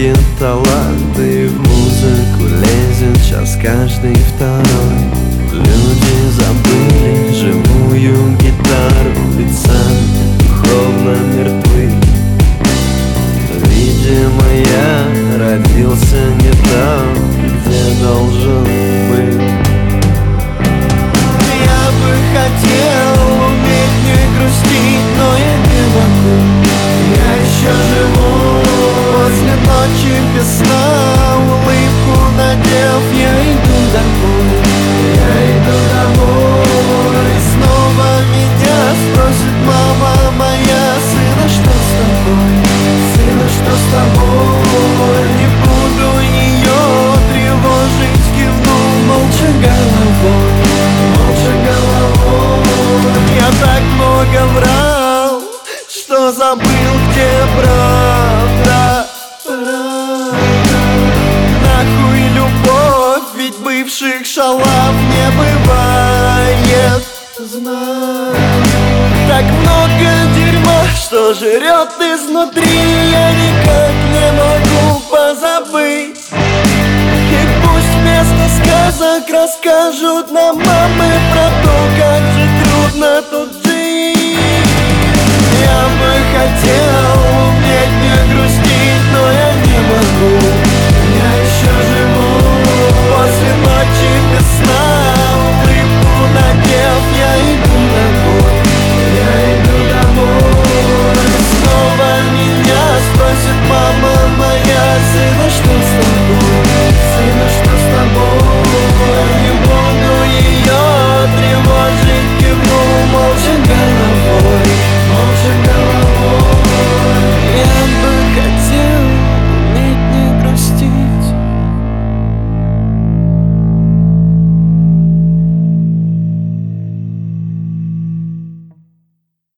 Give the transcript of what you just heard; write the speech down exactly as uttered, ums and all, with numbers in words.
видит таланты, в музыку лезет час каждый второй. Люди забыли живую гитару, ведь сами духовно мертвы. Видимо, я родился не там, где должен быть. Я бы хотел уметь не грустить, но я не могу. Я еще живу после ночи без сна, улыбку надев, я иду домой. Я иду домой. И снова меня спросит мама моя: сына, что с тобой? Сына, что с тобой? Не буду ее тревожить, кивнул молча головой. Молча головой. Я так много врал, что забыл, где правда. Нахуй любовь, ведь бывших шалав не бывает. Знаю, так много дерьма, что жрет изнутри, я никак не могу позабыть. И пусть вместо сказок расскажут нам мамы про то, как же трудно тут